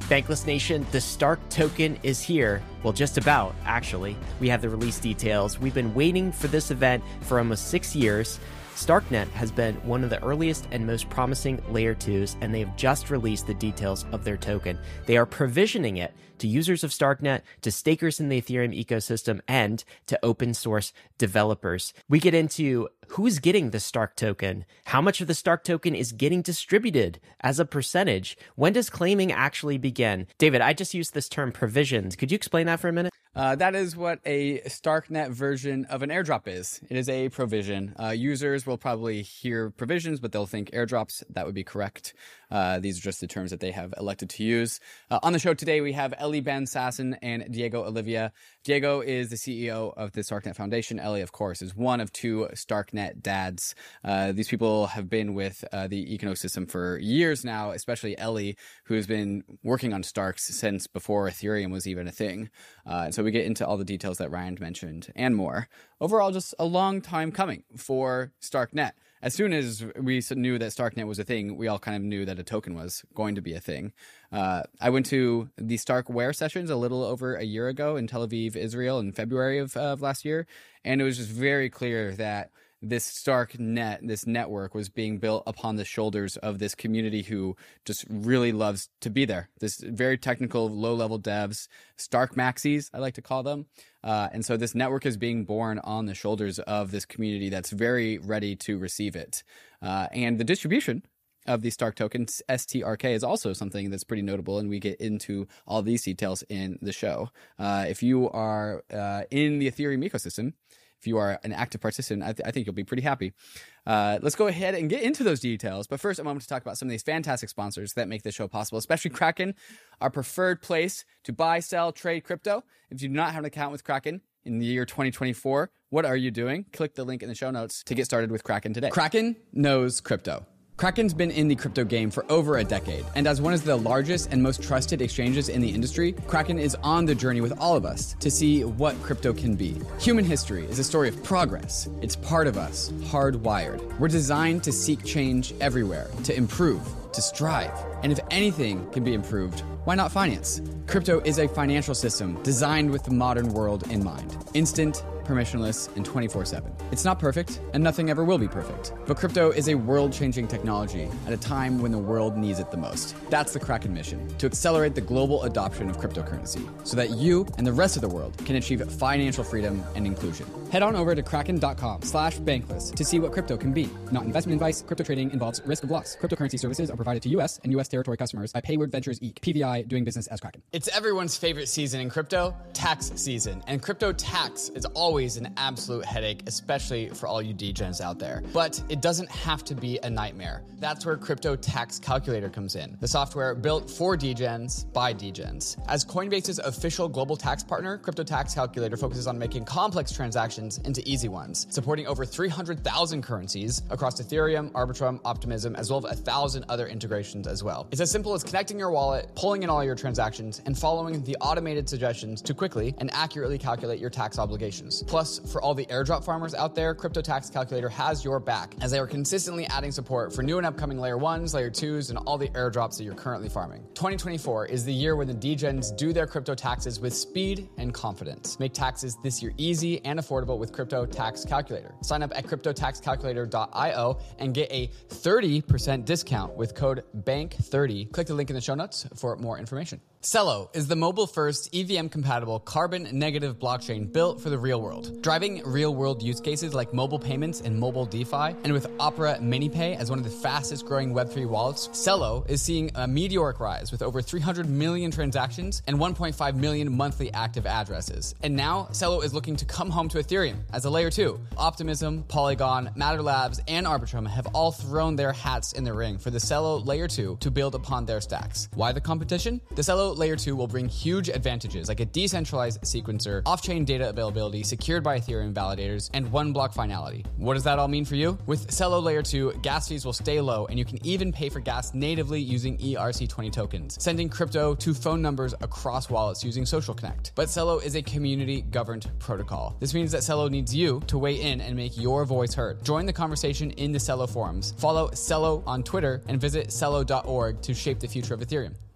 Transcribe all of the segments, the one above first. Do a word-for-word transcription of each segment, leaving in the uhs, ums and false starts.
Bankless Nation, the Stark token is here. Well, just about, actually. We have the release details. We've been waiting for this event for almost six years. Starknet has been one of the earliest and most promising layer twos, and they have just released the details of their token. They are provisioning it to users of Starknet, to stakers in the Ethereum ecosystem, and to open source developers. We get into who's getting the Stark token, how much of the Stark token is getting distributed as a percentage, when does claiming actually begin? David, I just used this term provisioned. Could you explain that for a minute? Uh, that is what a Starknet version of an airdrop is. It is a provision. Uh, users will probably hear provisions, but they'll think airdrops. That would be correct. Uh, these are just the terms that they have elected to use. Uh, on the show today, we have Ellie Ben-Sasson and Diego Olivia. Diego is the C E O of the Starknet Foundation. Ellie, of course, is one of two Starknet dads. Uh, these people have been with uh, the ecosystem for years now, especially Ellie, who has been working on Starks since before Ethereum was even a thing. Uh, and so we get into all the details that Ryan mentioned and more. Overall, just a long time coming for Starknet. As soon as we knew that Starknet was a thing, we all kind of knew that a token was going to be a thing. Uh, I went to the Starkware sessions a little over a year ago in Tel Aviv, Israel, in February of, uh, of last year, and it was just very clear that this Starknet, this network, was being built upon the shoulders of this community who just really loves to be there. This very technical, low-level devs, Stark Maxis, I like to call them. Uh, and so this network is being born on the shoulders of this community that's very ready to receive it. Uh, and the distribution of the Stark token, S T R K, is also something that's pretty notable, and we get into all these details in the show. Uh, if you are uh, in the Ethereum ecosystem, if you are an active participant, I, th- I think you'll be pretty happy. Uh, let's go ahead and get into those details. But first, I want to talk about some of these fantastic sponsors that make this show possible, especially Kraken, our preferred place to buy, sell, trade crypto. If you do not have an account with Kraken in the year twenty twenty-four, what are you doing? Click the link in the show notes to get started with Kraken today. Kraken knows crypto. Kraken's been in the crypto game for over a decade, and as one of the largest and most trusted exchanges in the industry, Kraken is on the journey with all of us to see what crypto can be. Human history is a story of progress. It's part of us, hardwired. We're designed to seek change everywhere, to improve, to strive. And if anything can be improved, why not finance? Crypto is a financial system designed with the modern world in mind. Instant, permissionless, and twenty-four seven. It's not perfect, and nothing ever will be perfect. But crypto is a world-changing technology at a time when the world needs it the most. That's the Kraken mission, to accelerate the global adoption of cryptocurrency so that you and the rest of the world can achieve financial freedom and inclusion. Head on over to kraken.com slash bankless to see what crypto can be. Not investment advice. Crypto trading involves risk of loss. Cryptocurrency services are provided to U S and U S territory customers by Payward Ventures Incorporated, P V I, doing business as Kraken. It's everyone's favorite season in crypto, tax season. And crypto tax is always an absolute headache, especially for all you degens out there. But it doesn't have to be a nightmare. That's where Crypto Tax Calculator comes in, the software built for degens by degens. As Coinbase's official global tax partner, Crypto Tax Calculator focuses on making complex transactions into easy ones, supporting over three hundred thousand currencies across Ethereum, Arbitrum, Optimism, as well as a thousand other integrations as well. It's as simple as connecting your wallet, pulling in all your transactions, and following the automated suggestions to quickly and accurately calculate your tax obligations. Plus, for all the airdrop farmers out there, Crypto Tax Calculator has your back, as they are consistently adding support for new and upcoming layer ones, layer twos, and all the airdrops that you're currently farming. twenty twenty-four is the year when the degens do their crypto taxes with speed and confidence. Make taxes this year easy and affordable with Crypto Tax Calculator. Sign up at crypto tax calculator dot io and get a thirty percent discount with code B A N K thirty. Click the link in the show notes for more information. Celo is the mobile-first, E V M-compatible, carbon-negative blockchain built for the real world, driving real-world use cases like mobile payments and mobile DeFi. And with Opera MiniPay as one of the fastest-growing Web three wallets, Celo is seeing a meteoric rise with over three hundred million transactions and one point five million monthly active addresses. And now, Celo is looking to come home to Ethereum as a layer two. Optimism, Polygon, Matter Labs, and Arbitrum have all thrown their hats in the ring for the Celo layer two to build upon their stacks. Why the competition? The Celo Layer two will bring huge advantages like a decentralized sequencer, off-chain data availability secured by Ethereum validators, and one-block finality. What does that all mean for you? With Celo Layer two, gas fees will stay low, and you can even pay for gas natively using E R C twenty tokens, sending crypto to phone numbers across wallets using Social Connect. But Celo is a community-governed protocol. This means that Celo needs you to weigh in and make your voice heard. Join the conversation in the Celo forums, follow Celo on Twitter, and visit celo dot org to shape the future of Ethereum.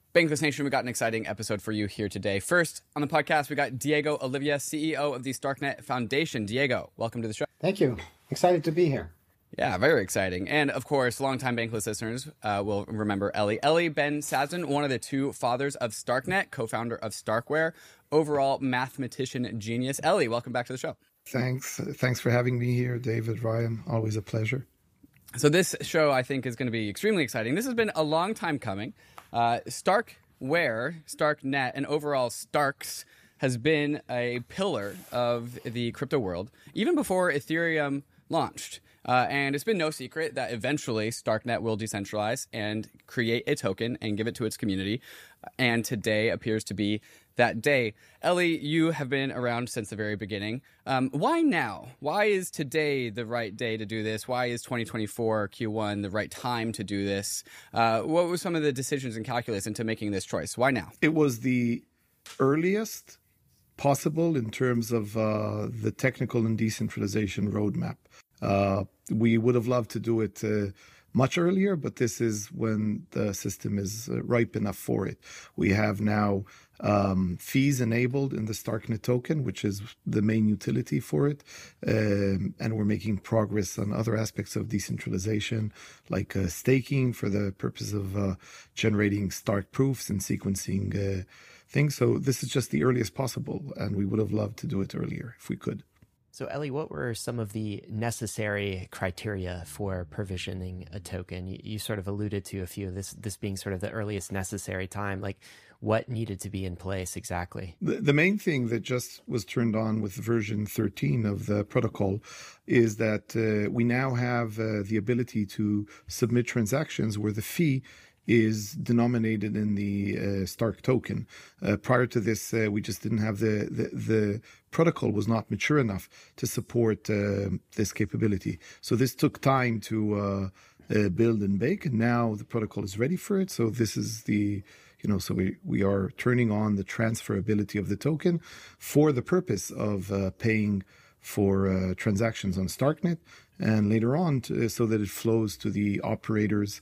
Bankless Nation, we got an exciting episode for you here today. First, on the podcast, we got Diego Olivia, C E O of the StarkNet Foundation. Diego, welcome to the show. Thank you. Excited to be here. Yeah, very exciting. And of course, longtime Bankless listeners uh, will remember Eli. Eli Ben-Sazon, one of the two fathers of StarkNet, co-founder of Starkware, overall mathematician genius. Eli, welcome back to the show. Thanks. Thanks for having me here, David, Ryan. Always a pleasure. So this show, I think, is going to be extremely exciting. This has been a long time coming. Uh, Starkware, StarkNet, and overall Starks has been a pillar of the crypto world, even before Ethereum launched. Uh, and it's been no secret that eventually StarkNet will decentralize and create a token and give it to its community. And today appears to be that day. Eli, you have been around since the very beginning. Um, why now? Why is today the right day to do this? Why is twenty twenty-four Q one the right time to do this? Uh, what were some of the decisions and calculus into making this choice? Why now? It was the earliest possible in terms of uh, the technical and decentralization roadmap. Uh, we would have loved to do it uh, much earlier, but this is when the system is uh, ripe enough for it. We have now um, fees enabled in the StarkNet token, which is the main utility for it. Um, and we're making progress on other aspects of decentralization, like uh, staking for the purpose of uh, generating Stark proofs and sequencing uh, things. So this is just the earliest possible, and we would have loved to do it earlier if we could. So, Eli, what were some of the necessary criteria for provisioning a token? You, you sort of alluded to a few of this, this being sort of the earliest necessary time. Like, what needed to be in place exactly? The, the main thing that just was turned on with version thirteen of the protocol is that uh, we now have uh, the ability to submit transactions where the fee is denominated in the uh, Stark token. Uh, prior to this, uh, we just didn't have the, the, the protocol was not mature enough to support uh, this capability. So this took time to uh, uh, build and bake, and now the protocol is ready for it. So this is the, you know, so we, we are turning on the transferability of the token for the purpose of uh, paying for uh, transactions on StarkNet, and later on to, so that it flows to the operators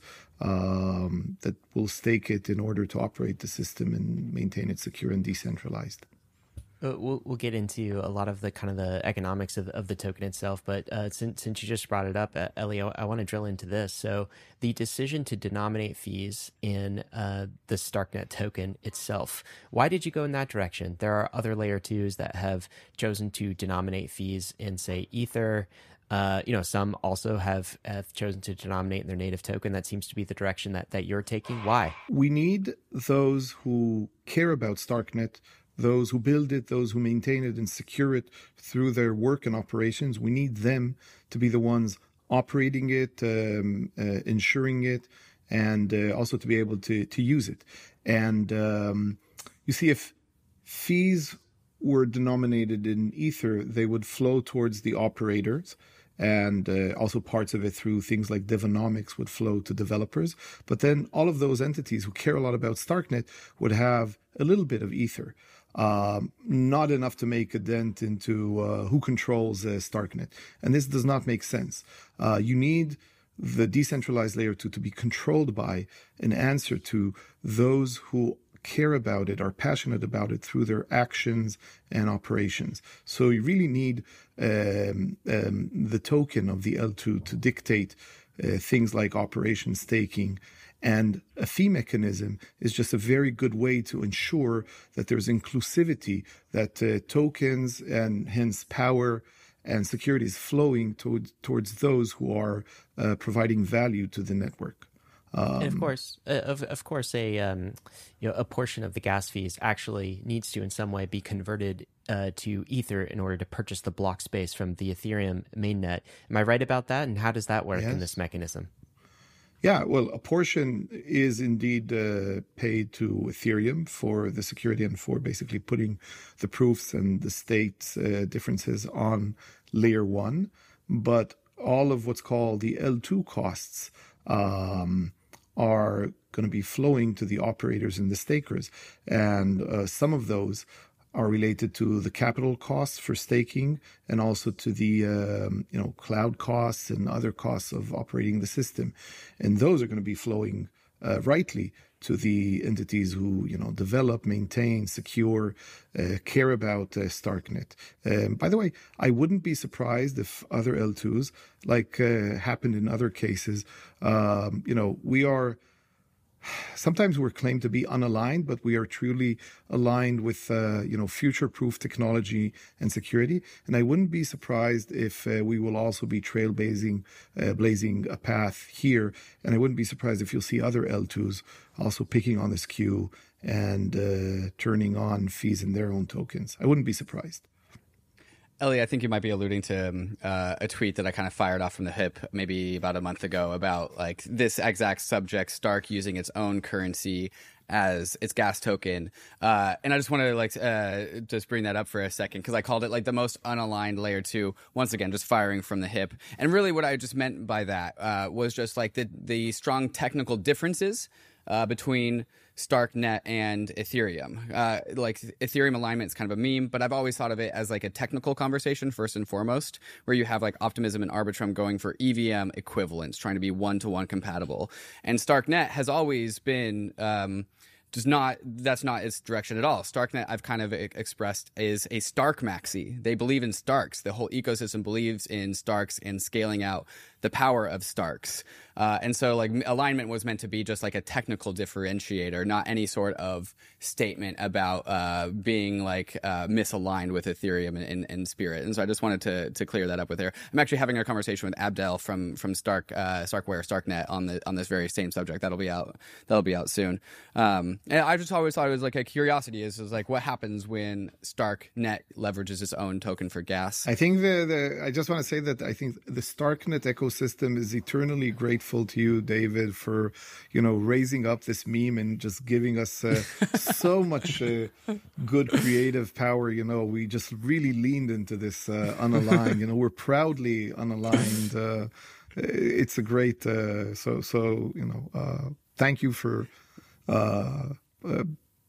um, that will stake it in order to operate the system and maintain it secure and decentralized. Uh, we'll we'll get into a lot of the kind of the economics of, of the token itself, but uh, since since you just brought it up, uh, Eli, I, I want to drill into this. So the decision to denominate fees in uh, the StarkNet token itself, why did you go in that direction? There are other layer twos that have chosen to denominate fees in, say, Ether. Uh, you know, some also have, have chosen to denominate in their native token. That seems to be the direction that, that you're taking. Why? We need those who care about StarkNet, those who build it, those who maintain it and secure it through their work and operations. We need them to be the ones operating it, um, uh, ensuring it, and uh, also to be able to, to use it. And um, you see, if fees were denominated in Ether, they would flow towards the operators, and uh, also parts of it through things like Devonomics would flow to developers. But then all of those entities who care a lot about StarkNet would have a little bit of Ether, um, not enough to make a dent into uh, who controls uh, StarkNet. And this does not make sense. Uh, you need the decentralized layer two to be controlled by an answer to those who care about it, are passionate about it through their actions and operations. So you really need um, um, the token of the L two to dictate uh, things like operation staking. And a fee mechanism is just a very good way to ensure that there's inclusivity, that uh, tokens and hence power and security is flowing towards, towards those who are uh, providing value to the network. Um, and of course, uh, of of course, a um, you know a portion of the gas fees actually needs to in some way be converted uh, to Ether in order to purchase the block space from the Ethereum mainnet. Am I right about that? And how does that work yes. in this mechanism? Yeah, well, a portion is indeed uh, paid to Ethereum for the security and for basically putting the proofs and the state uh, differences on layer one. But all of what's called the L two costs um, are going to be flowing to the operators and the stakers. And uh, some of those are related to the capital costs for staking and also to the um, you know cloud costs and other costs of operating the system. And those are going to be flowing uh, rightly to the entities who, you know, develop, maintain, secure, uh, care about uh, StarkNet. Um, by the way, I wouldn't be surprised if other L twos, like uh, happened in other cases, um, you know, we are... Sometimes we're claimed to be unaligned, but we are truly aligned with, uh, you know, future-proof technology and security. And I wouldn't be surprised if uh, we will also be trailblazing, uh, blazing a path here. And I wouldn't be surprised if you'll see other L twos also picking on this queue and uh, turning on fees in their own tokens. I wouldn't be surprised. Ellie, I think you might be alluding to um, uh, a tweet that I kind of fired off from the hip maybe about a month ago about like this exact subject, Stark using its own currency as its gas token. Uh, and I just wanted to like uh, just bring that up for a second because I called it like the most unaligned layer two. Once again, just firing from the hip. And really what I just meant by that uh, was just like the, the strong technical differences uh, between StarkNet and Ethereum. Uh, like Ethereum alignment is kind of a meme, but I've always thought of it as like a technical conversation first and foremost, where you have like Optimism and Arbitrum going for E V M equivalents, trying to be one-to-one compatible. And StarkNet has always been... Um, Does not that's not its direction at all. StarkNet, I've kind of expressed, is a Stark maxi. They believe in Starks. The whole ecosystem believes in Starks and scaling out the power of Starks. Uh, and so like alignment was meant to be just like a technical differentiator, not any sort of statement about uh, being like uh, misaligned with Ethereum and, and, and Spirit. And so I just wanted to to clear that up with her. I'm actually having a conversation with Abdel from from Stark uh, Starkware StarkNet on the on this very same subject. That'll be out that'll be out soon. Um, and I just always thought it was like a curiosity is, is like what happens when StarkNet leverages its own token for gas. I think the, the I just want to say that I think the StarkNet ecosystem is eternally grateful to you, David, for, you know, raising up this meme and just giving us uh, so much uh, good creative power. You know, we just really leaned into this uh, unaligned. You know, we're proudly unaligned. Uh, it's a great. Uh, so so you know, uh, thank you for. Uh, uh,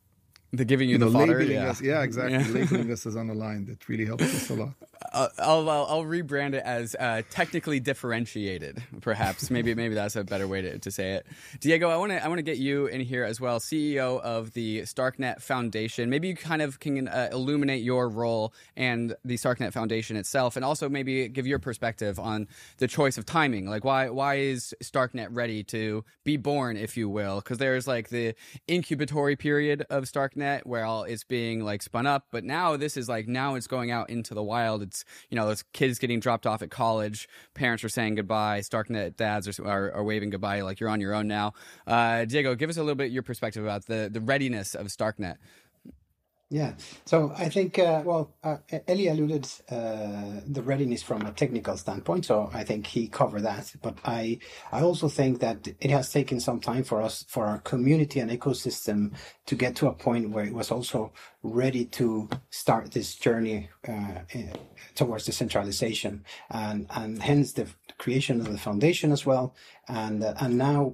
The giving you, you the know, fodder, labeling yeah. us, yeah, exactly. Yeah. Labeling us as unaligned. It really helps us a lot. Uh, I'll, I'll I'll rebrand it as uh, technically differentiated, perhaps. Maybe maybe that's a better way to, to say it. Diego, I want to I want to get you in here as well, C E O of the StarkNet Foundation. Maybe you kind of can uh, illuminate your role and the StarkNet Foundation itself, and also maybe give your perspective on the choice of timing. Like why why is StarkNet ready to be born, if you will? Because there's like the incubatory period of StarkNet where all it's being like spun up, but now this is like now it's going out into the wild. It's, you know, those kids getting dropped off at college. Parents are saying goodbye. StarkNet dads are, are, are waving goodbye. Like you're on your own now. Uh, Diego, give us a little bit your perspective about the, the readiness of StarkNet. Yeah. So I think, uh, well, uh, Eli alluded uh, the readiness from a technical standpoint. So I think he covered that. But I, I also think that it has taken some time for us, for our community and ecosystem to get to a point where it was also ready to start this journey uh, towards decentralization, and and hence the creation of the foundation as well. And uh, and now,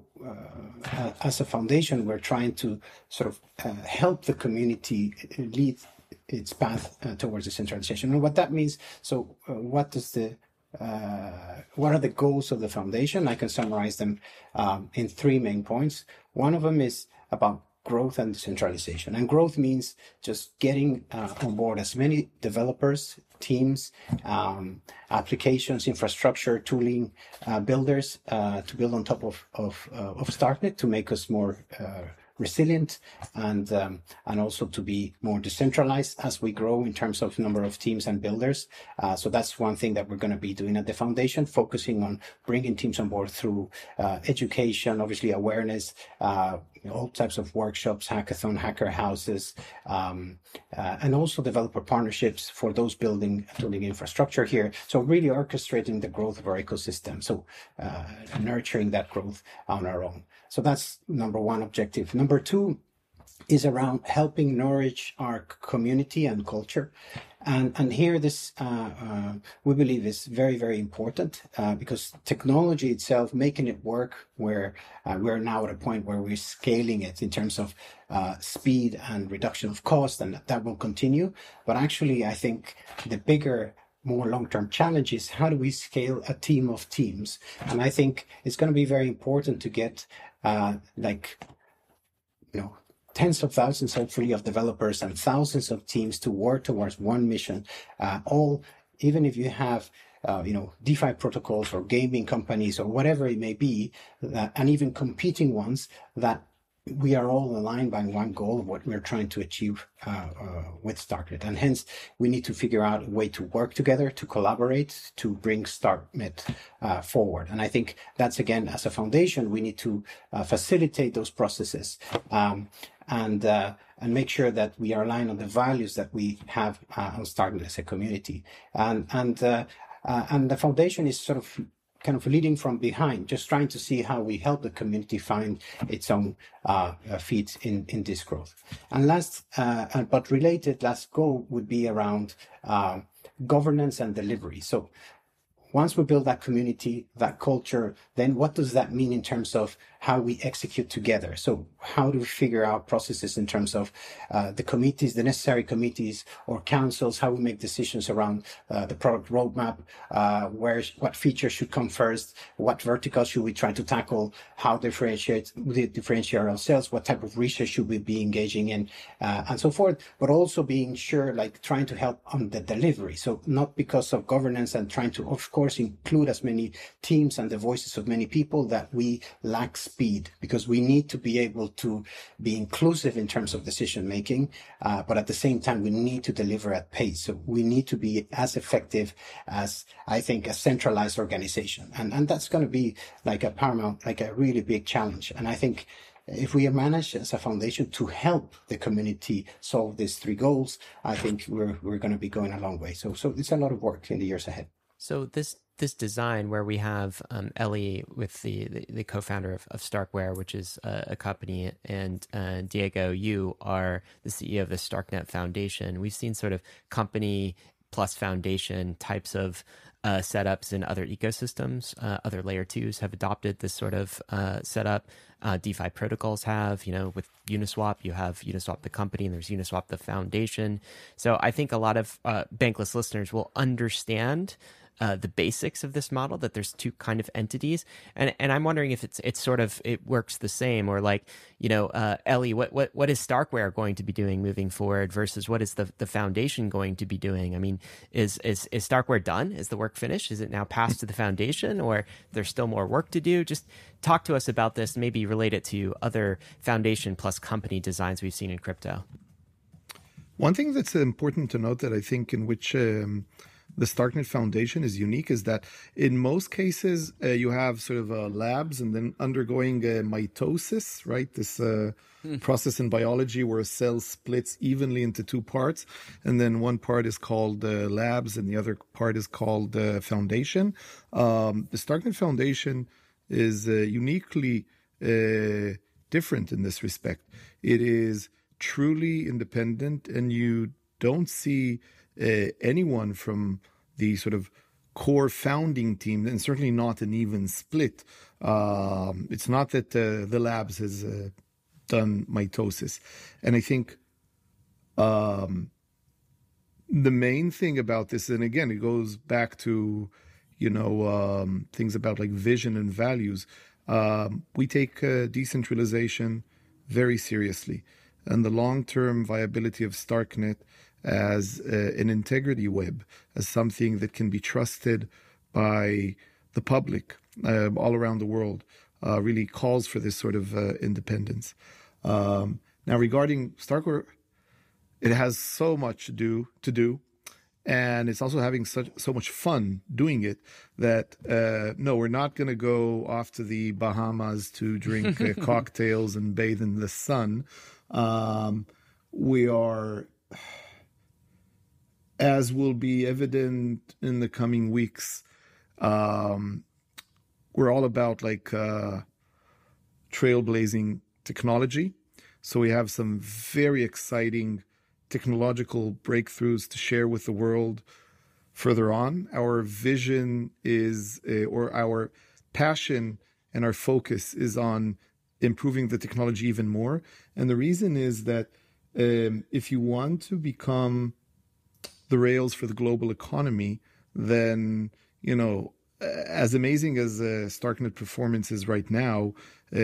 uh, as a foundation, we're trying to sort of uh, help the community lead its path uh, towards decentralization. And what that means. So, uh, what does the uh, what are the goals of the foundation? I can summarize them um, in three main points. One of them is about growth and decentralization. And growth means just getting uh, on board as many developers, teams, um, applications, infrastructure, tooling, uh, builders uh, to build on top of of, uh, of StarkNet to make us more uh, resilient and um, and also to be more decentralized as we grow in terms of number of teams and builders. Uh, so that's one thing that we're going to be doing at the foundation, focusing on bringing teams on board through uh, education, obviously awareness, uh, you know, all types of workshops, hackathon, hacker houses, um, uh, and also developer partnerships for those building building infrastructure here. So really orchestrating the growth of our ecosystem. So uh, nurturing that growth on our own. So that's number one objective. Number two is around helping nourish our community and culture. And, and here this, uh, uh, we believe is very, very important uh, because technology itself, making it work where uh, we're now at a point where we're scaling it in terms of uh, speed and reduction of cost, and that will continue. But actually, I think the bigger more long-term challenge is how do we scale a team of teams? And I think it's going to be very important to get uh, like, you know, tens of thousands, hopefully, of developers and thousands of teams to work towards one mission. Uh, all, even if you have, uh, you know, DeFi protocols or gaming companies or whatever it may be, uh, and even competing ones, that we are all aligned by one goal of what we're trying to achieve uh, uh, with StarkNet. And hence, we need to figure out a way to work together, to collaborate, to bring StarkNet uh, forward. And I think that's, again, as a foundation, we need to uh, facilitate those processes um, and uh, and make sure that we are aligned on the values that we have uh, on StarkNet as a community. And, and, uh, uh, and the foundation is sort of kind of leading from behind, just trying to see how we help the community find its own uh, feet in, in this growth. And last, uh, but related, last goal would be around uh, governance and delivery. So once we build that community, that culture, then what does that mean in terms of how we execute together? So how do we figure out processes in terms of uh, the committees, the necessary committees or councils, how we make decisions around uh, the product roadmap, uh, where, what features should come first, what verticals should we try to tackle, how differentiate, differentiate ourselves, what type of research should we be engaging in, uh, and so forth, but also being sure, like trying to help on the delivery. So not because of governance and trying to, of course, include as many teams and the voices of many people, that we lack speed, because we need to be able to be inclusive in terms of decision making, uh, but at the same time we need to deliver at pace. So we need to be as effective as, I think, a centralized organization, and and that's going to be like a paramount, like a really big challenge. And I think if we manage as a foundation to help the community solve these three goals, I think we're we're going to be going a long way. So so it's a lot of work in the years ahead. So this this design where we have um, Ellie with the, the, the co-founder of, of Starkware, which is a, a company, and uh, Diego, you are the C E O of the StarkNet Foundation. We've seen sort of company plus foundation types of uh, setups in other ecosystems. Uh, other layer twos have adopted this sort of uh, setup. Uh, DeFi protocols have, you know, with Uniswap, you have Uniswap the company, and there's Uniswap the foundation. So I think a lot of uh, Bankless listeners will understand Uh, the basics of this model, that there's two kind of entities, and and I'm wondering if it's it's sort of it works the same, or like, you know, uh, Ellie, what what what is Starkware going to be doing moving forward versus what is the the foundation going to be doing? I mean, is is is Starkware done? Is the work finished? Is it now passed to the foundation, or there's still more work to do? Just talk to us about this, maybe relate it to other foundation plus company designs we've seen in crypto. One thing that's important to note, that I think in which um, the StarkNet Foundation is unique, is that in most cases uh, you have sort of uh, labs and then undergoing uh, mitosis, right? This uh, hmm. process in biology where a cell splits evenly into two parts, and then one part is called uh, labs and the other part is called uh, foundation. Um, the StarkNet Foundation is uh, uniquely uh, different in this respect. It is truly independent, and you don't see Uh, anyone from the sort of core founding team, and certainly not an even split. Um, it's not that uh, the labs has uh, done mitosis. And I think um, the main thing about this, and again, it goes back to, you know, um, things about like vision and values. Um, we take uh, decentralization very seriously, and the long-term viability of StarkNet as uh, an integrity web, as something that can be trusted by the public uh, all around the world, uh, really calls for this sort of uh, independence. Um, now, regarding Starkware, it has so much to do, to do, and it's also having such so much fun doing it that, uh, no, we're not going to go off to the Bahamas to drink uh, cocktails and bathe in the sun. Um, we are... As will be evident in the coming weeks, um, we're all about like uh, trailblazing technology. So we have some very exciting technological breakthroughs to share with the world further on. Our vision is, uh, or our passion and our focus is on improving the technology even more. And the reason is that um, if you want to become the rails for the global economy, then, you know, as amazing as uh, StarkNet performance is right now,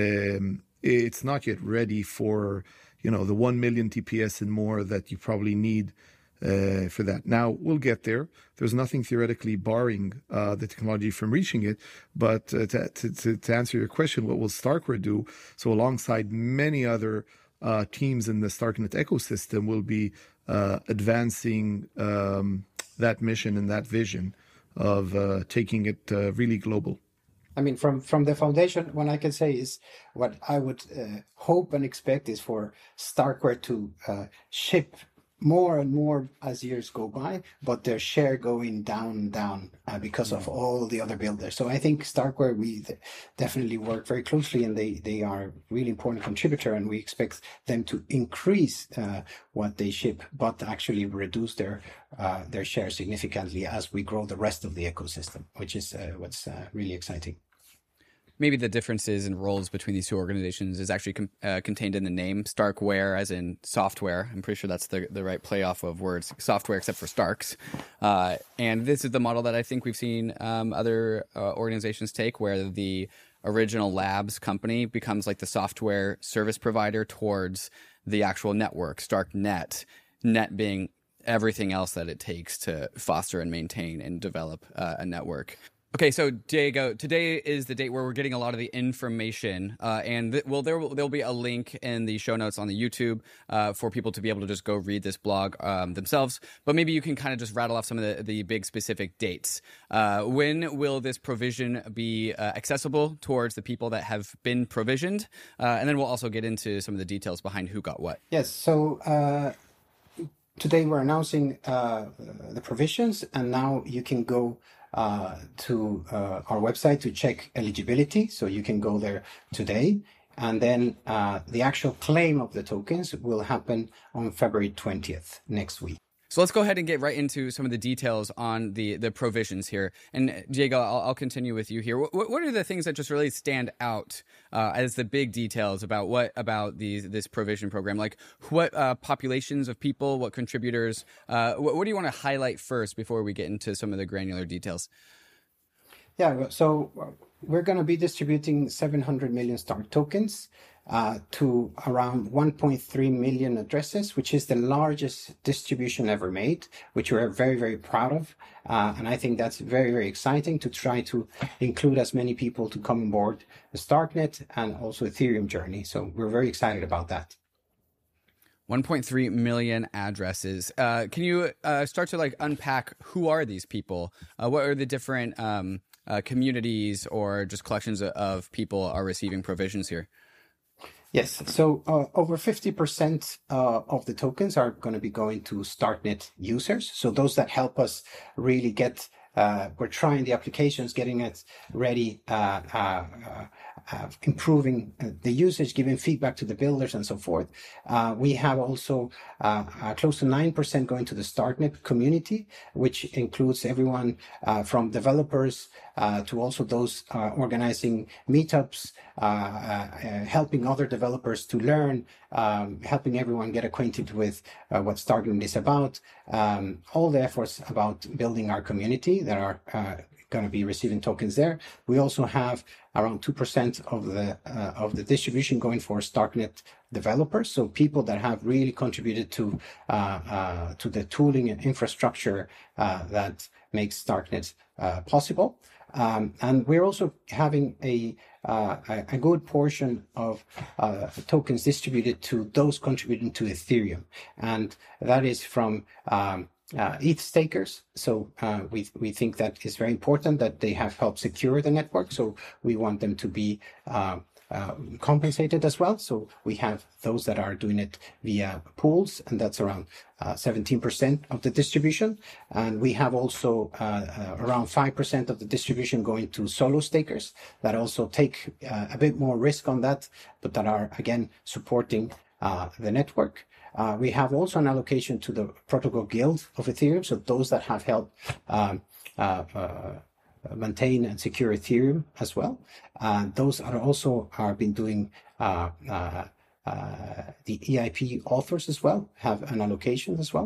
um, it's not yet ready for, you know, the one million T P S and more that you probably need uh, for that. Now, we'll get there. There's nothing theoretically barring uh, the technology from reaching it. But uh, to, to, to answer your question, what will Starkware do? So alongside many other uh, teams in the StarkNet ecosystem will be uh, advancing um, that mission and that vision of uh, taking it uh, really global. I mean, from, from the foundation, what I can say is what I would uh, hope and expect is for Starkware to uh, ship more and more as years go by, but their share going down and down uh, because of all the other builders. So I think Starkware, we th- definitely work very closely, and they, they are a really important contributor, and we expect them to increase uh, what they ship, but actually reduce their uh, their share significantly as we grow the rest of the ecosystem, which is uh, what's uh, really exciting. Maybe the differences in roles between these two organizations is actually com- uh, contained in the name Starkware, as in software. I'm pretty sure that's the, the right play off of words, software except for Starks. Uh, and this is the model that I think we've seen um, other uh, organizations take, where the original labs company becomes like the software service provider towards the actual network, StarkNet, net being everything else that it takes to foster and maintain and develop uh, a network. Okay, so Diego, today is the date where we're getting a lot of the information, uh, and th- well, there will there'll be a link in the show notes on the YouTube uh, for people to be able to just go read this blog um, themselves. But maybe you can kind of just rattle off some of the, the big specific dates. Uh, when will this provision be uh, accessible towards the people that have been provisioned? Uh, and then we'll also get into some of the details behind who got what. Yes, so uh, today we're announcing uh, the provisions, and now you can go uh, to uh, our website to check eligibility. So you can go there today. And then uh, the actual claim of the tokens will happen on February twentieth, next week. So let's go ahead and get right into some of the details on the, the provisions here. And Diego, I'll, I'll continue with you here. What, what are the things that just really stand out uh, as the big details about what about these this provision program? Like what uh, populations of people, what contributors? Uh, what, what do you want to highlight first before we get into some of the granular details? Yeah, so we're going to be distributing seven hundred million Stark tokens uh, to around one point three million addresses, which is the largest distribution ever made, which we're very, very proud of. Uh, and I think that's very, very exciting to try to include as many people to come on board the StarkNet and also Ethereum journey. So we're very excited about that. one point three million addresses. Uh, can you uh, start to like unpack who are these people? Uh, what are the different um, uh, communities or just collections of people are receiving provisions here? Yes, so uh, over fifty percent uh, of the tokens are going to be going to StarkNet users. So those that help us really get, uh, we're trying the applications, getting it ready, uh, uh, uh, improving the usage, giving feedback to the builders and so forth. Uh, we have also uh, uh, close to nine percent going to the StarkNet community, which includes everyone uh, from developers uh, to also those uh, organizing meetups, uh, uh, helping other developers to learn, um, helping everyone get acquainted with uh, what StarkNet is about. Um, all the efforts about building our community that are uh, going to be receiving tokens there. We also have around two percent of the uh, of the distribution going for StarkNet developers, so people that have really contributed to uh, uh, to the tooling and infrastructure uh, that makes StarkNet uh, possible. Um, and we're also having a uh, a good portion of uh, tokens distributed to those contributing to Ethereum, and that is from um, Uh, E T H stakers. So uh, we we think that is very important that they have helped secure the network. So we want them to be uh, uh, compensated as well. So we have those that are doing it via pools, and that's around uh, seventeen percent of the distribution. And we have also uh, uh, around five percent of the distribution going to solo stakers that also take uh, a bit more risk on that, but that are again supporting uh, the network. Uh, we have also an allocation to the Protocol Guild of Ethereum, so those that have helped um, uh, uh, maintain and secure Ethereum as well. Uh, those are also are been doing uh, uh, uh, the E I P authors as well, have an allocation as well.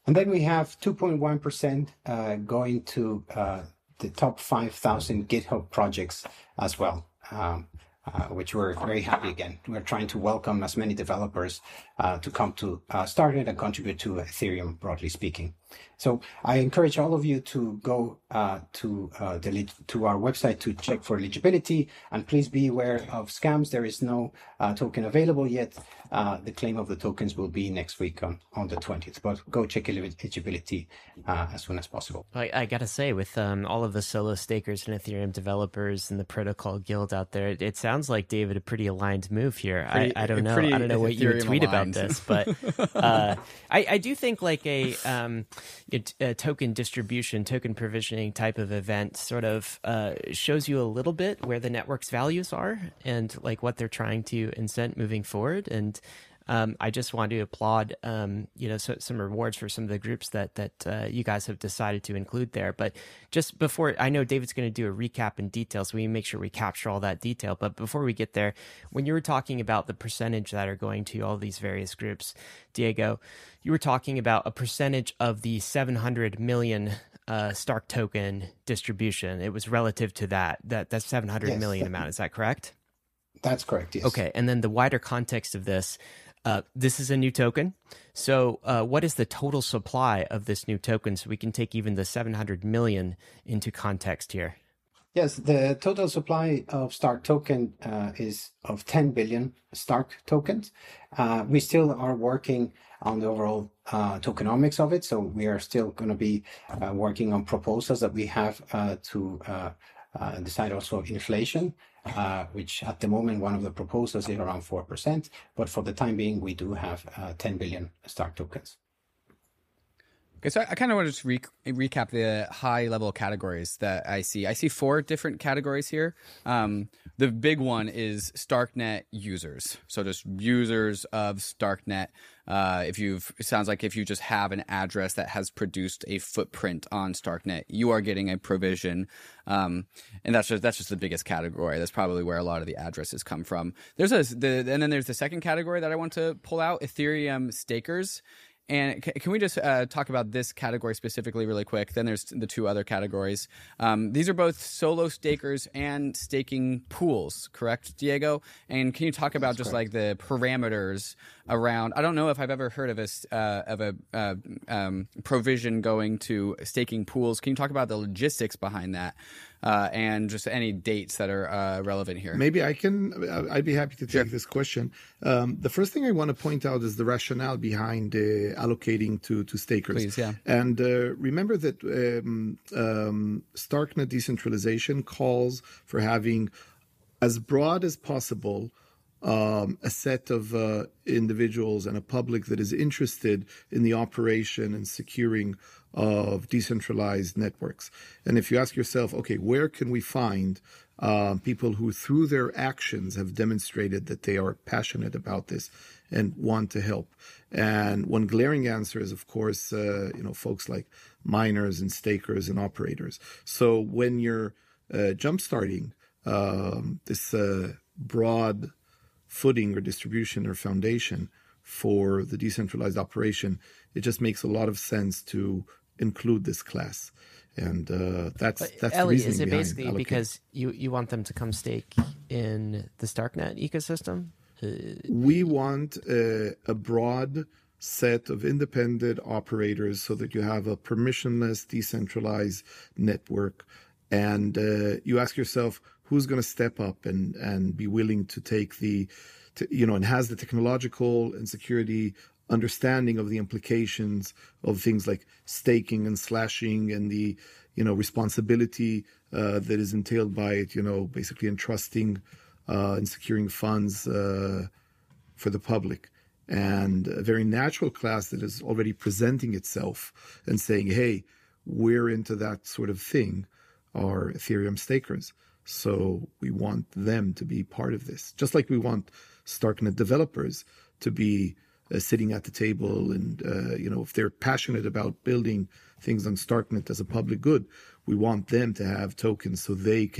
And then we have two point one percent uh, going to uh, the top five thousand GitHub projects as well, um, uh, which we're very happy again. We're trying to welcome as many developers uh, to come to uh, Starknet and contribute to Ethereum, broadly speaking. So I encourage all of you to go uh, to uh, the to our website to check for eligibility, and please be aware of scams. There is no uh, token available yet. Uh, the claim of the tokens will be next week on, on the twentieth, but go check eligibility uh, as soon as possible. I, I gotta say, with um, all of the solo stakers and Ethereum developers and the protocol guild out there, it, it sounds like, David, a pretty aligned move here. Pretty, I, I don't know. I don't know what Ethereum you would tweet aligned. about this, but uh, I, I do think like a, um, a token distribution, token provisioning type of event sort of uh, shows you a little bit where the network's values are and like what they're trying to incent moving forward. And Um, I just want to applaud, um, you know, so, some rewards for some of the groups that that uh, you guys have decided to include there. But just before, I know David's going to do a recap in detail, so we make sure we capture all that detail. But before we get there, when you were talking about the percentage that are going to all these various groups, Diego, you were talking about a percentage of the seven hundred million uh, Stark token distribution. It was relative to that, that, that seven hundred yes, million that, amount. Is that correct? That's correct, yes. Okay, and then the wider context of this, Uh, this is a new token. So uh, what is the total supply of this new token, so we can take even the seven hundred million into context here? Yes, the total supply of Stark token uh, is of ten billion Stark tokens. Uh, we still are working on the overall uh, tokenomics of it. So we are still going to be uh, working on proposals that we have uh, to uh, uh, decide also inflation. Uh, which at the moment, one of the proposals is around four percent. But for the time being, we do have uh, ten billion Stark tokens. Okay, so I, I kind of want to just re recap the high-level categories that I see. I see four different categories here. Um, the big one is Starknet users. So just users of Starknet. Uh, if you've, it sounds like if you just have an address that has produced a footprint on Starknet, you are getting a provision, um, and that's just that's just the biggest category. That's probably where a lot of the addresses come from. There's a the, and then there's the second category that I want to pull out: Ethereum stakers. And can we just uh, talk about this category specifically really quick? Then there's the two other categories. Um, these are both solo stakers and staking pools, correct, Diego? And can you talk about That's just correct. like the parameters around? I don't know if I've ever heard of a uh, of a uh, um, provision going to staking pools. Can you talk about the logistics behind that? Uh, and just any dates that are uh, relevant here. Maybe I can, I'd be happy to take sure. this question. Um, the first thing I want to point out is the rationale behind uh, allocating to, to stakers. Please, yeah. And uh, remember that um, um, Starknet decentralization calls for having as broad as possible Um, a set of uh, individuals and a public that is interested in the operation and securing of decentralized networks. And if you ask yourself, okay, where can we find uh, people who through their actions have demonstrated that they are passionate about this and want to help? And one glaring answer is, of course, uh, you know, folks like miners and stakers and operators. So when you're uh, jumpstarting um, this uh, broad footing or distribution or foundation for the decentralized operation, it just makes a lot of sense to include this class. And uh, that's but that's Ellie, the reasoning is it basically behind because you, you want them to come stake in the Starknet ecosystem? Uh, we want uh, a broad set of independent operators so that you have a permissionless, decentralized network. And uh, you ask yourself, who's going to step up and, and be willing to take the, to, you know, and has the technological and security understanding of the implications of things like staking and slashing and the, you know, responsibility uh, that is entailed by it, you know, basically entrusting uh, and securing funds uh, for the public. And a very natural class that is already presenting itself and saying, hey, we're into that sort of thing, are Ethereum stakers. So we want them to be part of this, just like we want Starknet developers to be uh, sitting at the table. And, uh, you know, if they're passionate about building things on Starknet as a public good, we want them to have tokens so they can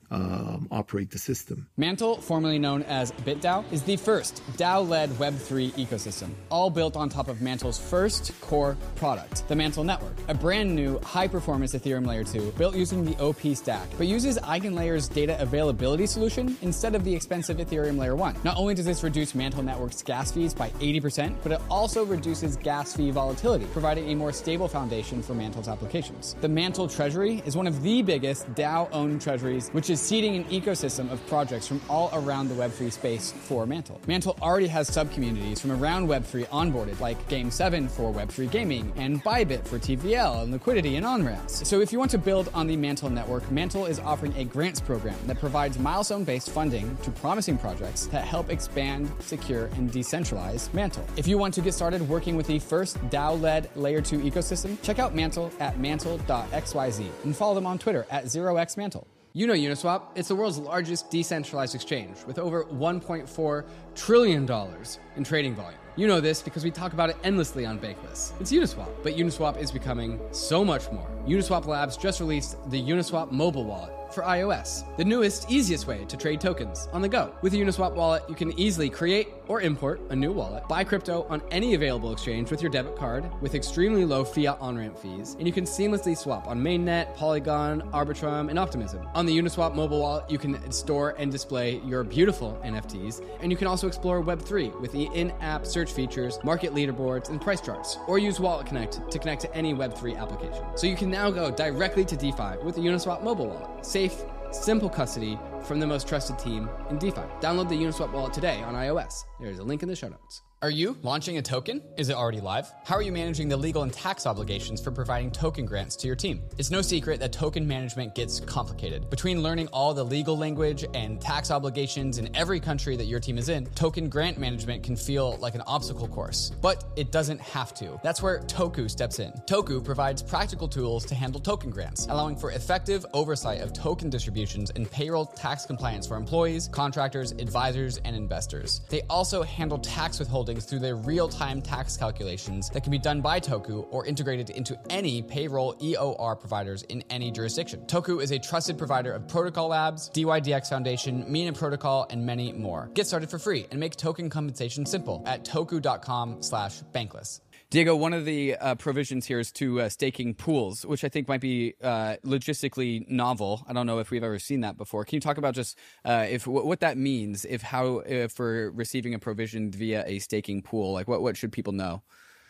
um, operate the system. Mantle, formerly known as BitDAO, is the first DAO-led Web three ecosystem, all built on top of Mantle's first core product, the Mantle Network, a brand new high-performance Ethereum Layer two built using the O P stack, but uses EigenLayer's data availability solution instead of the expensive Ethereum Layer one. Not only does this reduce Mantle Network's gas fees by eighty percent, but it also reduces gas fee volatility, providing a more stable foundation for Mantle's applications. The Mantle Treasury is one of the biggest DAO-owned treasuries, which is seeding an ecosystem of projects from all around the Web three space for Mantle. Mantle already has sub-communities from around Web three onboarded, like Game seven for Web three gaming, and Bybit for T V L and liquidity and on-ramps. So if you want to build on the Mantle network, Mantle is offering a grants program that provides milestone-based funding to promising projects that help expand, secure, and decentralize Mantle. If you want to get started working with the first DAO-led Layer two ecosystem, check out Mantle at mantle dot x y z and follow them on Twitter at zero x mantle. You know Uniswap. It's the world's largest decentralized exchange with over one point four trillion dollars in trading volume. You know this because we talk about it endlessly on Bankless. It's Uniswap, but Uniswap is becoming so much more. Uniswap Labs just released the Uniswap mobile wallet for iOS, the newest, easiest way to trade tokens on the go. With the Uniswap wallet, you can easily create or import a new wallet, buy crypto on any available exchange with your debit card with extremely low fiat on-ramp fees, and you can seamlessly swap on Mainnet, Polygon, Arbitrum, and Optimism. On the Uniswap mobile wallet, you can store and display your beautiful N F Ts, and you can also explore Web three with the in-app search features, market leaderboards, and price charts, or use Wallet Connect to connect to any Web three application. So you can now go directly to DeFi with the Uniswap mobile wallet. Safe, simple custody from the most trusted team in DeFi. Download the Uniswap wallet today on iOS. There's a link in the show notes. Are you launching a token? Is it already live? How are you managing the legal and tax obligations for providing token grants to your team? It's no secret that token management gets complicated. Between learning all the legal language and tax obligations in every country that your team is in, token grant management can feel like an obstacle course. But it doesn't have to. That's where Toku steps in. Toku provides practical tools to handle token grants, allowing for effective oversight of token distributions and payroll tax compliance for employees, contractors, advisors, and investors. They also handle tax withholding through their real-time tax calculations that can be done by Toku or integrated into any payroll E O R providers in any jurisdiction. Toku is a trusted provider of Protocol Labs, D Y D X Foundation, Mina Protocol, and many more. Get started for free and make token compensation simple at toku.com slash bankless. Diego, one of the uh, provisions here is to uh, staking pools, which I think might be uh, logistically novel. I don't know if we've ever seen that before. Can you talk about just uh, if w- what that means, if how if we're receiving a provision via a staking pool, like what, what should people know?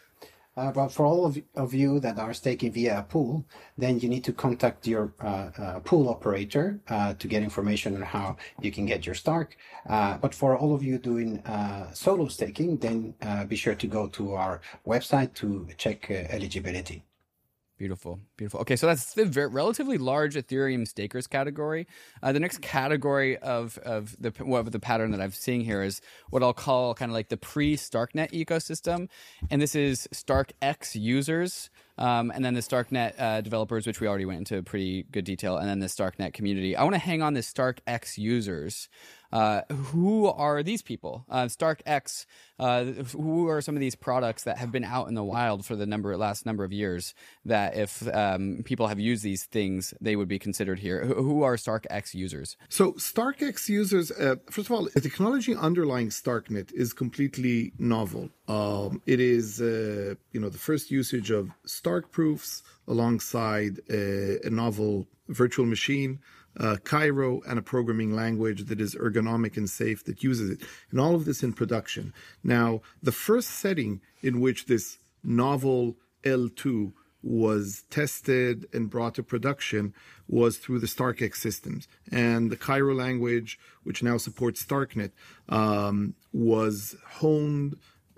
Uh, but for all of, of you that are staking via a pool, then you need to contact your uh, uh, pool operator uh, to get information on how you can get your Stark. Uh, but for all of you doing uh, solo staking, then uh, be sure to go to our website to check uh, eligibility. Beautiful, beautiful. Okay, so that's the very, relatively large Ethereum stakers category. Uh, the next category of of the well, the pattern that I'm seeing here is what I'll call kind of like the pre-Starknet ecosystem, and this is StarkX users, um, and then the StarkNet uh, developers, which we already went into pretty good detail, and then the StarkNet community. I want to hang on this StarkX users. Uh, who are these people? Uh, StarkX, uh, who are some of these products that have been out in the wild for the number last number of years that if um, people have used these things, they would be considered here? Who are StarkX users? So StarkX users, uh, first of all, the technology underlying StarkNet is completely novel. Um, it is, uh, you know, the first usage of Stark proofs alongside a, a novel virtual machine, Uh, Cairo, and a programming language that is ergonomic and safe that uses it. And all of this in production. Now, the first setting in which this novel L two was tested and brought to production was through the StarkX systems. And the Cairo language, which now supports StarkNet, um, was honed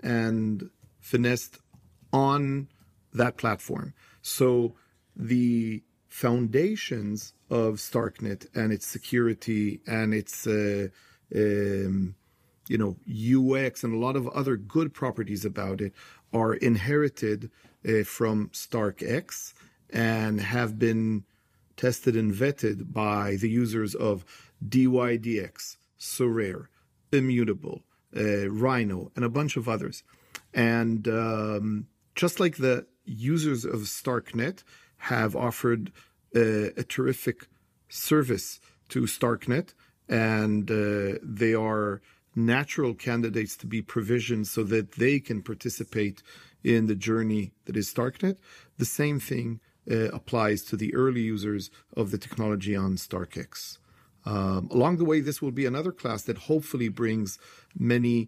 and finessed on that platform. So the foundations of StarkNet and its security and its uh, um, you know U X and a lot of other good properties about it are inherited uh, from StarkX and have been tested and vetted by the users of D Y D X, Sorare, Immutable, uh, Rhino, and a bunch of others. And um, just like the users of StarkNet have offered uh, a terrific service to StarkNet, and uh, they are natural candidates to be provisioned so that they can participate in the journey that is StarkNet. The same thing uh, applies to the early users of the technology on StarkEx. Um, along the way, this will be another class that hopefully brings many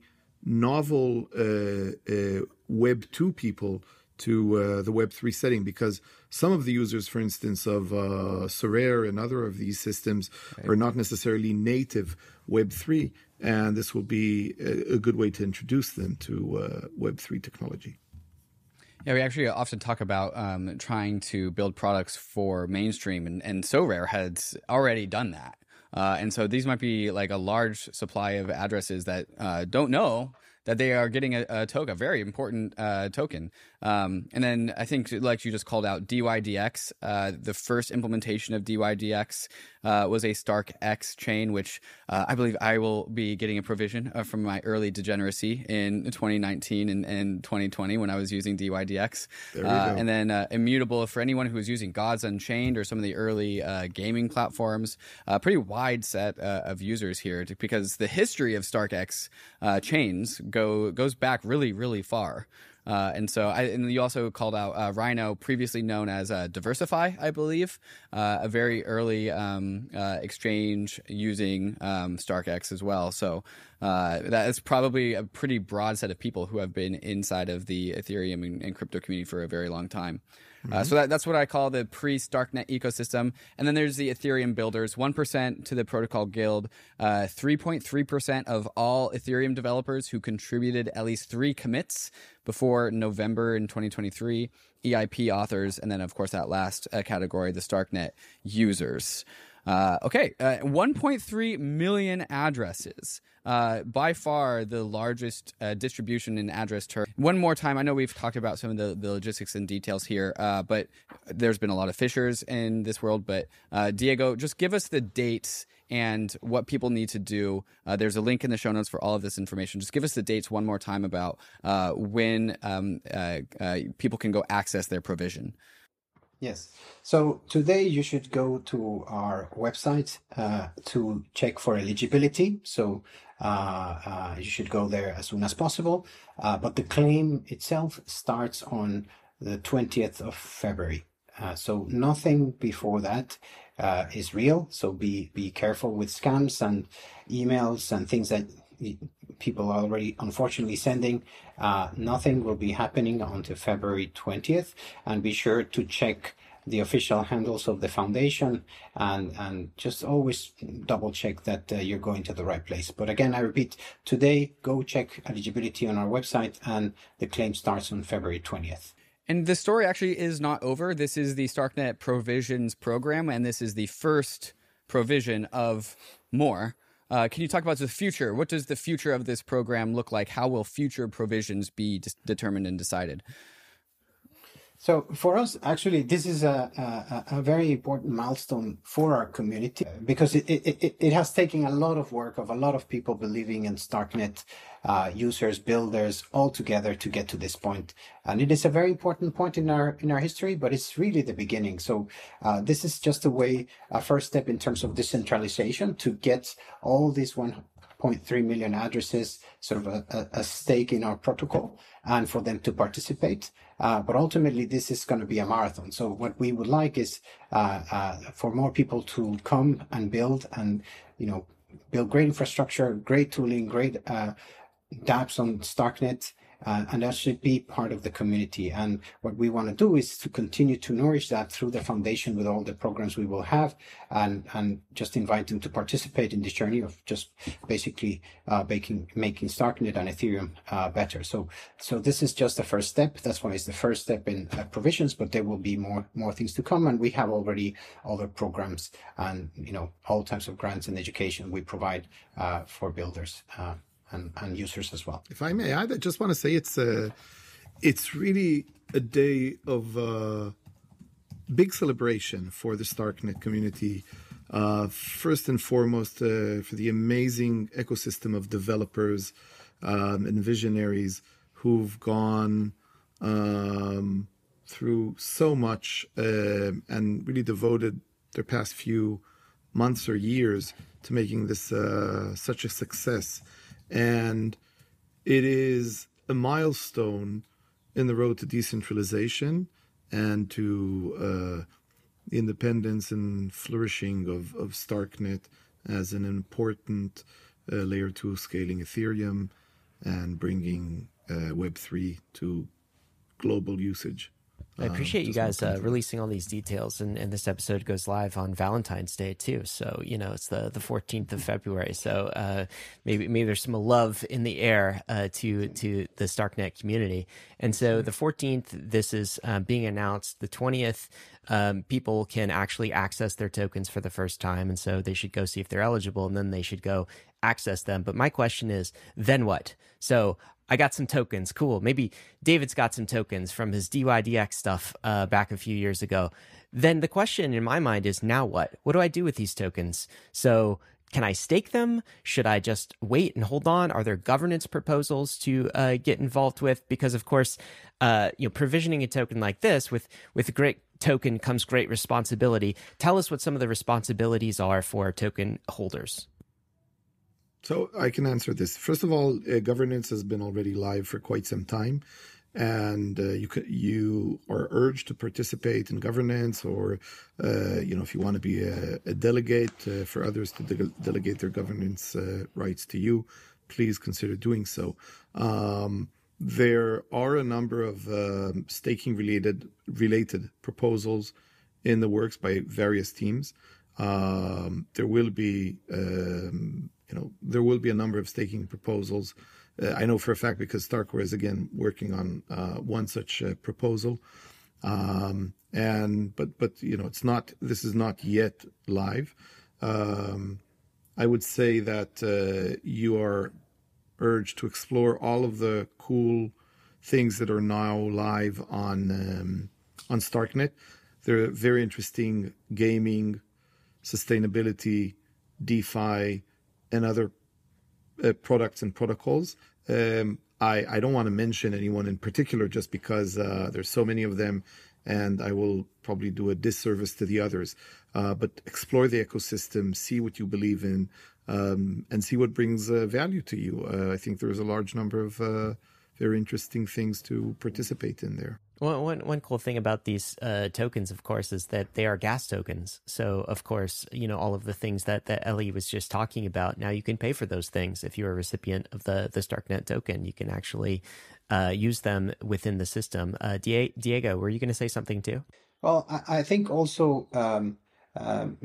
novel uh, uh, Web two people to uh, the Web three setting, because some of the users, for instance, of uh, Sorare and other of these systems right. are not necessarily native Web three, and this will be a, a good way to introduce them to uh, Web three technology. Yeah, we actually often talk about um, trying to build products for mainstream, and, and Sorare has already done that. Uh, and so these might be like a large supply of addresses that uh, don't know that they are getting a, a token, a very important uh, token. Um, and then I think, like you just called out, D Y D X, uh, the first implementation of D Y D X uh, was a StarkEx chain, which uh, I believe I will be getting a provision uh, from my early degeneracy in twenty nineteen and, and twenty twenty when I was using D Y D X. There you uh, go. And then uh, Immutable for anyone who was using Gods Unchained or some of the early uh, gaming platforms. A pretty wide set uh, of users here, to, because the history of StarkEx uh, chains go goes back really, really far. Uh, and so, I, and you also called out uh, Rhino, previously known as uh, Diversify, I believe, uh, a very early um, uh, exchange using um, StarkEx as well. So uh, that is probably a pretty broad set of people who have been inside of the Ethereum and, and crypto community for a very long time. Uh, so that, that's what I call the pre-StarkNet ecosystem. And then there's the Ethereum builders, one percent to the Protocol Guild, uh, three point three percent of all Ethereum developers who contributed at least three commits before November in twenty twenty-three, E I P authors, and then, of course, that last uh, category, the StarkNet users. Uh, okay, uh, one point three million addresses. Uh, by far the largest uh, distribution in address terms. One more time, I know we've talked about some of the, the logistics and details here, uh, but there's been a lot of fissures in this world. But uh, Diego, just give us the dates and what people need to do. Uh, there's a link in the show notes for all of this information. Just give us the dates one more time about uh, when um, uh, uh, people can go access their provision. Yes. So today you should go to our website uh, to check for eligibility. So uh, uh, you should go there as soon as possible. Uh, but the claim itself starts on the twentieth of February. Uh, so nothing before that uh, is real. So be be careful with scams and emails and things that people are already unfortunately sending. Uh, nothing will be happening until February twentieth, and be sure to check the official handles of the foundation and and just always double check that uh, you're going to the right place. But again, I repeat, today go check eligibility on our website, and the claim starts on February twentieth. And the story actually is not over. This is the StarkNet Provisions program, and this is the first provision of more. Uh, can you talk about the future? What does the future of this program look like? How will future provisions be d- determined and decided? So for us, actually, this is a, a, a very important milestone for our community, because it, it, it has taken a lot of work of a lot of people believing in StarkNet, uh, users, builders, all together to get to this point. And it is a very important point in our in our history, but it's really the beginning. So uh, this is just a way, a first step in terms of decentralization to get all these one point three million addresses sort of a, a, a stake in our protocol and for them to participate. Uh, but ultimately, this is going to be a marathon. So what we would like is uh, uh, for more people to come and build and, you know, build great infrastructure, great tooling, great uh, dApps on StarkNet, uh, and actually be part of the community. And what we want to do is to continue to nourish that through the foundation with all the programs we will have, and and just invite them to participate in this journey of just basically uh, making making StarkNet and Ethereum uh, better. So so this is just the first step. That's why it's the first step in uh, provisions, but there will be more more things to come, and we have already other programs and, you know, all types of grants and education we provide uh, for builders. Uh, And, and users as well. If I may add, I just want to say it's a, it's really a day of uh, big celebration for the StarkNet community. Uh, first and foremost, uh, for the amazing ecosystem of developers um, and visionaries who've gone um, through so much uh, and really devoted their past few months or years to making this uh, such a success. And it is a milestone in the road to decentralization and to uh, independence and flourishing of, of StarkNet as an important uh, layer two scaling Ethereum and bringing uh, Web three to global usage. I appreciate uh, you guys uh, releasing all these details, and, and this episode goes live on Valentine's Day too. So you know it's the the fourteenth of February. So uh, maybe maybe there's some love in the air uh, to to the StarkNet community. And so the fourteenth, this is um, being announced. The twentieth, um, people can actually access their tokens for the first time, and so they should go see if they're eligible, and then they should go access them. But my question is, then what? So I got some tokens. Cool. Maybe David's got some tokens from his D Y D X stuff uh, back a few years ago. Then the question in my mind is, now what? What do I do with these tokens? So can I stake them? Should I just wait and hold on? Are there governance proposals to uh, get involved with? Because, of course, uh, you know, provisioning a token like this, with, with a great token comes great responsibility. Tell us what some of the responsibilities are for token holders. So I can answer this. First of all, uh, governance has been already live for quite some time, and uh, you could, you are urged to participate in governance, or uh, you know, if you want to be a, a delegate uh, for others to de- delegate their governance uh, rights to you, please consider doing so. Um, there are a number of uh, staking related related proposals in the works by various teams. Um, there will be um, You know, there will be a number of staking proposals. Uh, I know for a fact because Starkware is again working on uh, one such uh, proposal. Um, and but but you know, it's not. This is not yet live. Um, I would say that uh, you are urged to explore all of the cool things that are now live on um, on StarkNet. There are very interesting gaming, sustainability, DeFi, and other uh, products and protocols. Um, I, I don't want to mention anyone in particular just because uh, there's so many of them, and I will probably do a disservice to the others. Uh, but explore the ecosystem, see what you believe in, um, and see what brings uh, value to you. Uh, I think there's a large number of uh, very interesting things to participate in there. Well, one one cool thing about these uh, tokens, of course, is that they are gas tokens. So, of course, you know, all of the things that, that Ellie was just talking about, now you can pay for those things. If you're a recipient of the, the StarkNet token, you can actually uh, use them within the system. Uh, Diego, were you going to say something too? Well, I, I think also, um, um,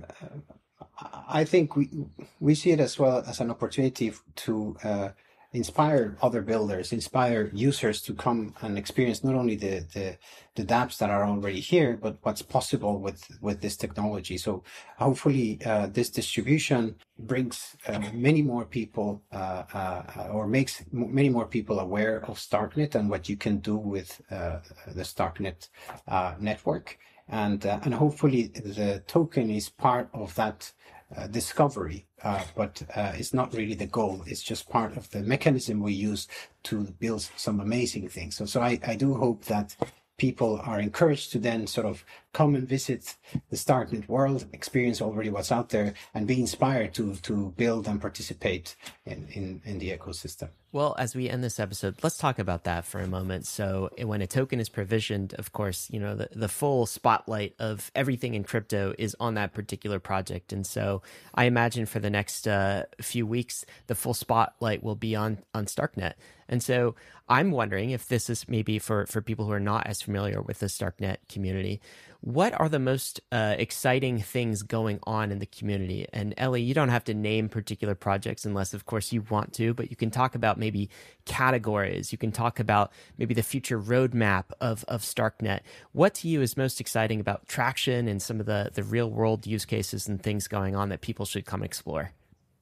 I think we we see it as well as an opportunity to uh, inspire other builders, inspire users to come and experience not only the, the, the dApps that are already here, but what's possible with, with this technology. So hopefully uh, this distribution brings uh, many more people uh, uh, or makes m- many more people aware of StarkNet and what you can do with uh, the StarkNet uh, network. And, uh, and hopefully the token is part of that Uh, discovery, uh, but uh, it's not really the goal. It's just part of the mechanism we use to build some amazing things. So, so I, I do hope that people are encouraged to then sort of come and visit the StarkNet world, experience already what's out there, and be inspired to to build and participate in, in, in the ecosystem. Well, as we end this episode, let's talk about that for a moment. So when a token is provisioned, of course, you know, the, the full spotlight of everything in crypto is on that particular project. And so I imagine for the next uh, few weeks, the full spotlight will be on, on StarkNet. And so I'm wondering if this is maybe for, for people who are not as familiar with the StarkNet community, what are the most uh, exciting things going on in the community? And Ellie, you don't have to name particular projects unless, of course, you want to, but you can talk about maybe categories. You can talk about maybe the future roadmap of, of StarkNet. What to you is most exciting about traction and some of the, the real world use cases and things going on that people should come explore?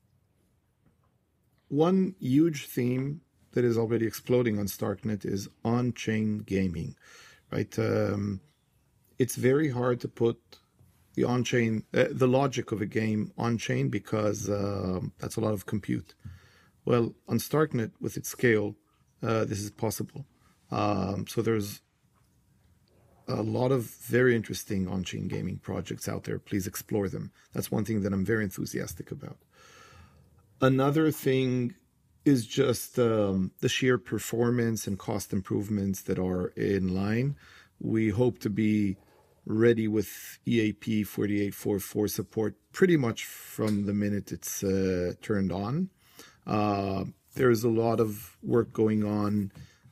One huge theme that is already exploding on StarkNet is on-chain gaming, right? Um, it's very hard to put the on-chain, uh, the logic of a game on-chain because uh, that's a lot of compute. Well, on StarkNet, with its scale, uh, this is possible. Um, so there's a lot of very interesting on-chain gaming projects out there. Please explore them. That's one thing that I'm very enthusiastic about. Another thing is just um, the sheer performance and cost improvements that are in line. We hope to be ready with E A P forty-eight forty-four support pretty much from the minute it's uh, turned on. Uh, there's a lot of work going on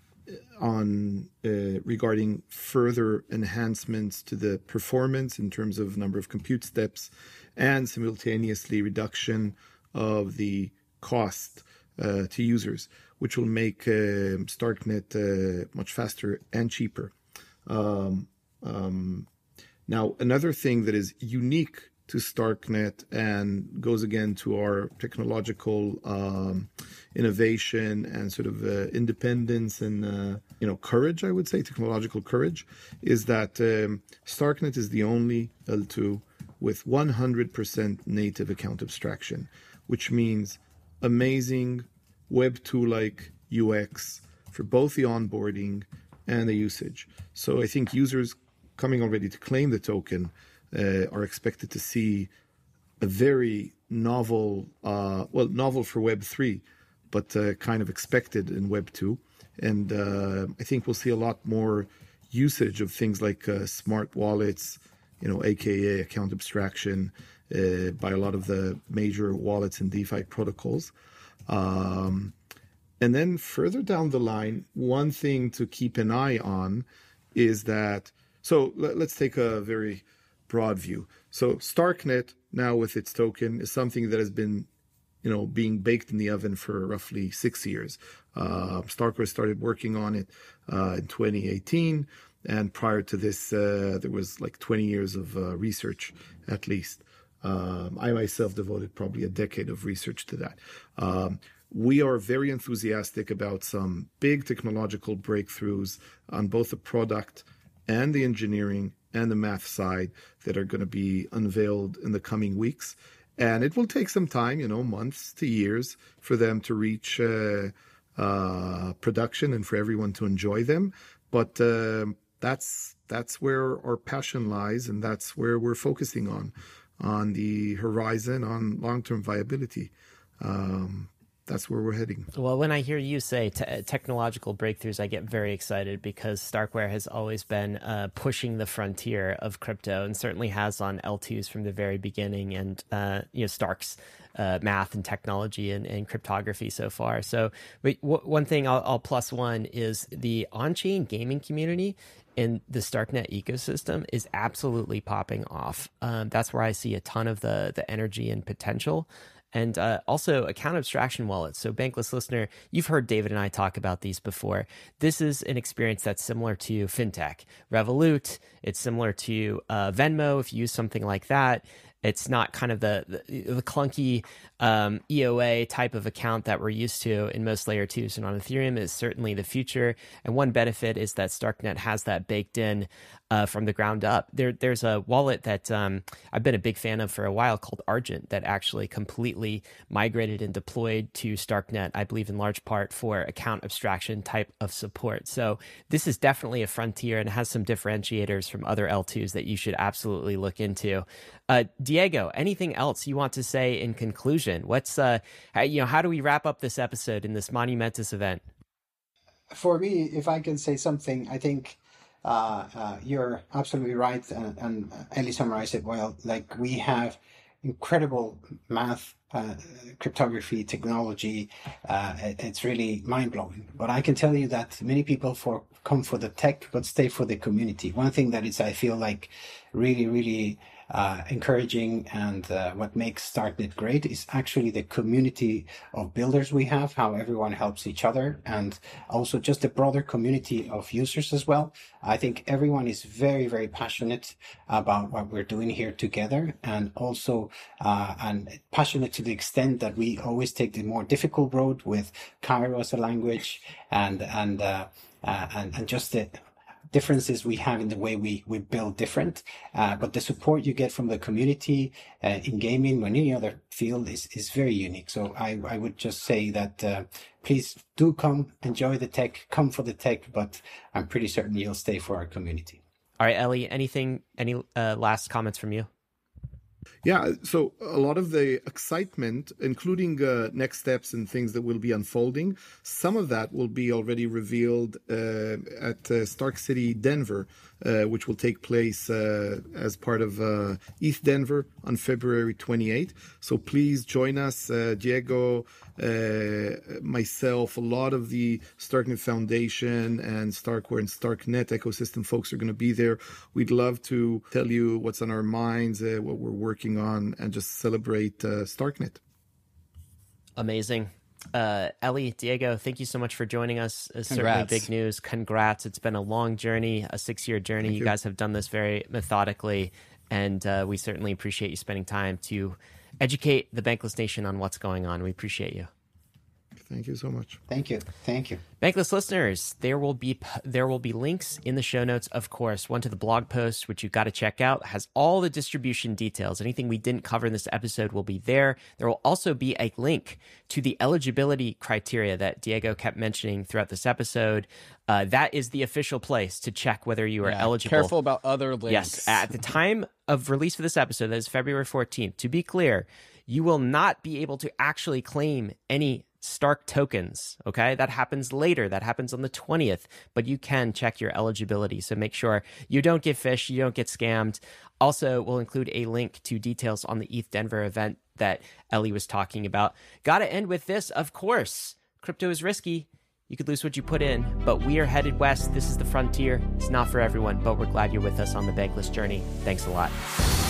on uh, regarding further enhancements to the performance in terms of number of compute steps and simultaneously reduction of the cost uh, to users, which will make uh, StarkNet uh, much faster and cheaper. Um, um, now, another thing that is unique to StarkNet and goes again to our technological um, innovation and sort of uh, independence and uh, you know courage, I would say, technological courage, is that um, StarkNet is the only L two with one hundred percent native account abstraction, which means amazing Web two-like U X for both the onboarding and the usage. So I think users coming already to claim the token Uh, are expected to see a very novel, uh, well, novel for Web three, but uh, kind of expected in Web two. And uh, I think we'll see a lot more usage of things like uh, smart wallets, you know, A K A account abstraction uh, by a lot of the major wallets and DeFi protocols. Um, and then further down the line, one thing to keep an eye on is that, so let, let's take a very broad view. So StarkNet now with its token is something that has been, you know, being baked in the oven for roughly six years. Uh, Starkware started working on it uh, in twenty eighteen, and prior to this, uh, there was like twenty years of uh, research at least. Um, I myself devoted probably a decade of research to that. Um, we are very enthusiastic about some big technological breakthroughs on both the product and the engineering and the math side that are going to be unveiled in the coming weeks. And it will take some time, you know, months to years for them to reach uh, uh, production and for everyone to enjoy them. But uh, that's that's where our passion lies, and that's where we're focusing on, on the horizon, on long-term viability. Um, That's where we're heading. Well, when I hear you say te- technological breakthroughs, I get very excited because Starkware has always been uh, pushing the frontier of crypto and certainly has on L twos from the very beginning, and uh, you know Stark's uh, math and technology and, and cryptography so far. So, but w- one thing I'll, I'll plus one is the on-chain gaming community in the StarkNet ecosystem is absolutely popping off. Um, that's where I see a ton of the the energy and potential. And uh, also account abstraction wallets. So Bankless listener, you've heard David and I talk about these before. This is an experience that's similar to FinTech. Revolut, it's similar to uh, Venmo if you use something like that. It's not kind of the the, the clunky um, E O A type of account that we're used to in most layer twos, and on Ethereum is certainly the future. And one benefit is that StarkNet has that baked in uh, from the ground up. There, there's a wallet that um, I've been a big fan of for a while called Argent that actually completely migrated and deployed to StarkNet, I believe in large part for account abstraction type of support. So this is definitely a frontier and has some differentiators from other L twos that you should absolutely look into. Uh, Diego, anything else you want to say in conclusion? What's uh, how, you know, how do we wrap up this episode in this monumentous event? For me, if I can say something, I think uh, uh, you're absolutely right, and, and Ellie summarized it well. Like, we have incredible math, uh, cryptography, technology. Uh, it, it's really mind-blowing. But I can tell you that many people for come for the tech, but stay for the community. One thing that is, I feel like, really, really uh, encouraging, and uh, what makes StarkNet great is actually the community of builders we have, how everyone helps each other, and also just a broader community of users as well. I think everyone is very, very passionate about what we're doing here together, and also uh, and passionate to the extent that we always take the more difficult road with Cairo as a language, and and uh, uh, and, and just the differences we have in the way we, we build different, uh, but the support you get from the community uh, in gaming or any other field is, is very unique. So I, I would just say that uh, please do come, enjoy the tech, come for the tech, but I'm pretty certain you'll stay for our community. All right, Ellie, anything, any uh, last comments from you? Yeah, so a lot of the excitement, including uh, next steps and things that will be unfolding, some of that will be already revealed uh, at uh, Stark City, Denver, uh, which will take place uh, as part of uh, East Denver on February twenty-eighth. So please join us, uh, Diego, uh, myself, a lot of the StarkNet Foundation and Starkware and StarkNet ecosystem folks are going to be there. We'd love to tell you what's on our minds, uh, what we're working on, and just celebrate uh, StarkNet. Amazing. Uh, Ellie, Diego, thank you so much for joining us. It's certainly Congrats. big news. Congrats. It's been a long journey, a six-year journey. You, you. guys have done this very methodically, and uh, we certainly appreciate you spending time to educate the Bankless Nation on what's going on. We appreciate you. Thank you so much. Thank you. Thank you. Bankless listeners, there will be there will be links in the show notes, of course. One to the blog post, which you've got to check out, has all the distribution details. Anything we didn't cover in this episode will be there. There will also be a link to the eligibility criteria that Diego kept mentioning throughout this episode. Uh, that is the official place to check whether you are Yeah, eligible. Careful about other links. Yes, at the time of release for this episode, that is February fourteenth. To be clear, you will not be able to actually claim any Stark tokens, okay? That happens later. That happens on the twentieth, but you can check your eligibility. So make sure you don't get fished, you don't get scammed. Also, we'll include a link to details on the E T H Denver event that Ellie was talking about. Got to end with this, of course. Crypto is risky. You could lose what you put in, but we are headed west. This is the frontier. It's not for everyone, but we're glad you're with us on the Bankless journey. Thanks a lot.